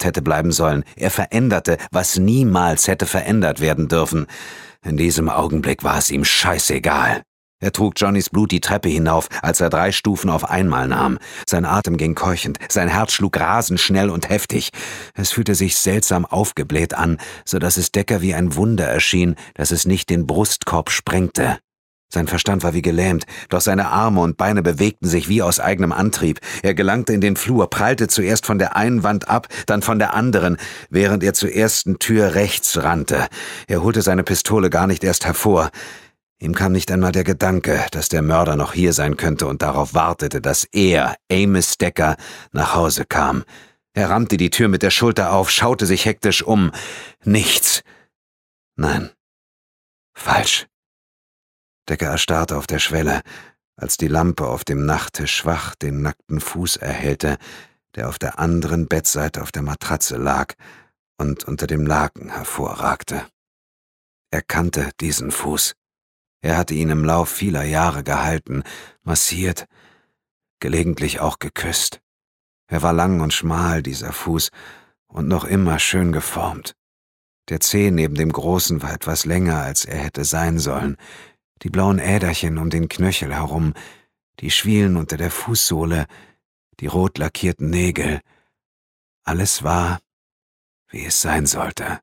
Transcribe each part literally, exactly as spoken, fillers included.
erlaubt hätte bleiben sollen. Er veränderte, was niemals hätte verändert werden dürfen. In diesem Augenblick war es ihm scheißegal. Er trug Johnnys Blut die Treppe hinauf, als er drei Stufen auf einmal nahm. Sein Atem ging keuchend, sein Herz schlug rasend schnell und heftig. Es fühlte sich seltsam aufgebläht an, so dass es Decker wie ein Wunder erschien, dass es nicht den Brustkorb sprengte. Sein Verstand war wie gelähmt, doch seine Arme und Beine bewegten sich wie aus eigenem Antrieb. Er gelangte in den Flur, prallte zuerst von der einen Wand ab, dann von der anderen, während er zur ersten Tür rechts rannte. Er holte seine Pistole gar nicht erst hervor. Ihm kam nicht einmal der Gedanke, dass der Mörder noch hier sein könnte und darauf wartete, dass er, Amos Decker, nach Hause kam. Er rammte die Tür mit der Schulter auf, schaute sich hektisch um. Nichts. Nein. Falsch. Decker erstarrte auf der Schwelle, als die Lampe auf dem Nachttisch schwach den nackten Fuß erhellte, der auf der anderen Bettseite auf der Matratze lag und unter dem Laken hervorragte. Er kannte diesen Fuß. Er hatte ihn im Lauf vieler Jahre gehalten, massiert, gelegentlich auch geküsst. Er war lang und schmal, dieser Fuß, und noch immer schön geformt. Der Zeh neben dem Großen war etwas länger, als er hätte sein sollen. Die blauen Äderchen um den Knöchel herum, die Schwielen unter der Fußsohle, die rot lackierten Nägel. Alles war, wie es sein sollte.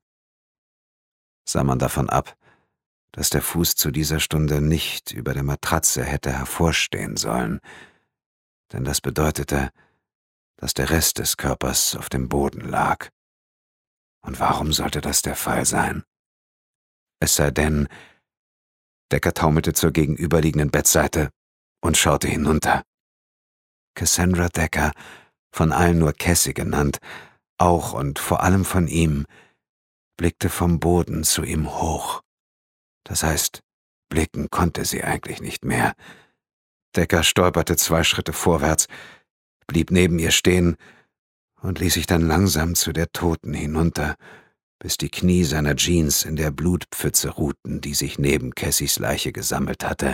Sah man davon ab, dass der Fuß zu dieser Stunde nicht über der Matratze hätte hervorstehen sollen, denn das bedeutete, dass der Rest des Körpers auf dem Boden lag. Und warum sollte das der Fall sein? Es sei denn, Decker taumelte zur gegenüberliegenden Bettseite und schaute hinunter. Cassandra Decker, von allen nur Cassie genannt, auch und vor allem von ihm, blickte vom Boden zu ihm hoch. Das heißt, blicken konnte sie eigentlich nicht mehr. Decker stolperte zwei Schritte vorwärts, blieb neben ihr stehen und ließ sich dann langsam zu der Toten hinunter, bis die Knie seiner Jeans in der Blutpfütze ruhten, die sich neben Cassies Leiche gesammelt hatte.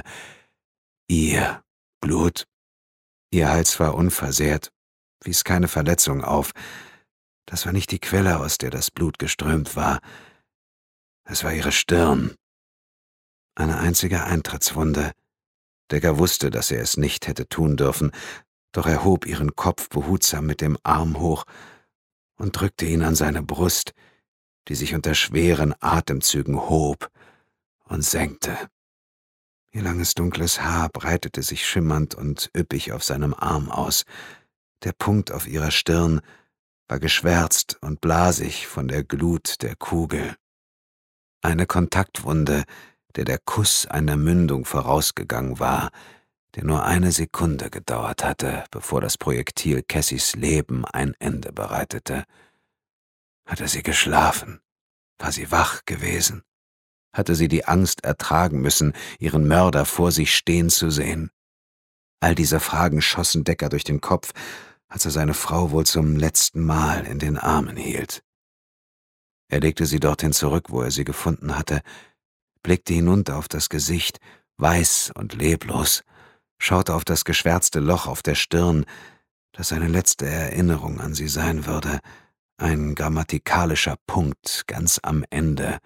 Ihr Blut. Ihr Hals war unversehrt, wies keine Verletzung auf. Das war nicht die Quelle, aus der das Blut geströmt war. Es war ihre Stirn. Eine einzige Eintrittswunde. Decker wusste, dass er es nicht hätte tun dürfen, doch er hob ihren Kopf behutsam mit dem Arm hoch und drückte ihn an seine Brust, die sich unter schweren Atemzügen hob und senkte. Ihr langes dunkles Haar breitete sich schimmernd und üppig auf seinem Arm aus. Der Punkt auf ihrer Stirn war geschwärzt und blasig von der Glut der Kugel. Eine Kontaktwunde, der der Kuss einer Mündung vorausgegangen war, der nur eine Sekunde gedauert hatte, bevor das Projektil Cassies Leben ein Ende bereitete. Hatte sie geschlafen? War sie wach gewesen? Hatte sie die Angst ertragen müssen, ihren Mörder vor sich stehen zu sehen? All diese Fragen schossen Decker durch den Kopf, als er seine Frau wohl zum letzten Mal in den Armen hielt. Er legte sie dorthin zurück, wo er sie gefunden hatte, blickte hinunter auf das Gesicht, weiß und leblos, schaute auf das geschwärzte Loch auf der Stirn, das seine letzte Erinnerung an sie sein würde, ein grammatikalischer Punkt ganz am Ende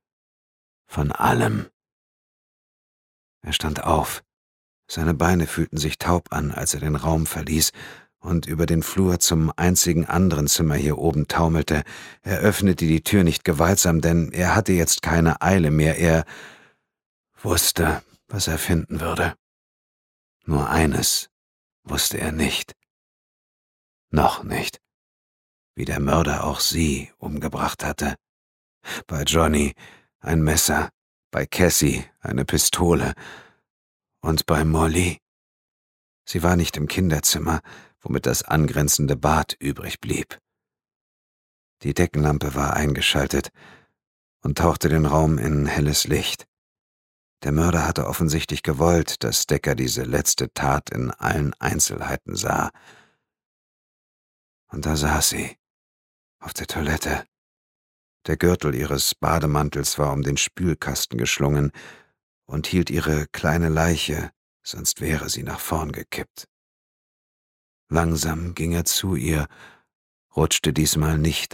von allem. Er stand auf. Seine Beine fühlten sich taub an, als er den Raum verließ und über den Flur zum einzigen anderen Zimmer hier oben taumelte. Er öffnete die Tür nicht gewaltsam, denn er hatte jetzt keine Eile mehr. Er wusste, was er finden würde. Nur eines wusste er nicht. Noch nicht. Wie der Mörder auch sie umgebracht hatte. Bei Johnny ein Messer, bei Cassie eine Pistole und bei Molly. Sie war nicht im Kinderzimmer, womit das angrenzende Bad übrig blieb. Die Deckenlampe war eingeschaltet und tauchte den Raum in helles Licht. Der Mörder hatte offensichtlich gewollt, dass Decker diese letzte Tat in allen Einzelheiten sah. Und da saß sie, auf der Toilette. Der Gürtel ihres Bademantels war um den Spülkasten geschlungen und hielt ihre kleine Leiche, sonst wäre sie nach vorn gekippt. Langsam ging er zu ihr, rutschte diesmal nicht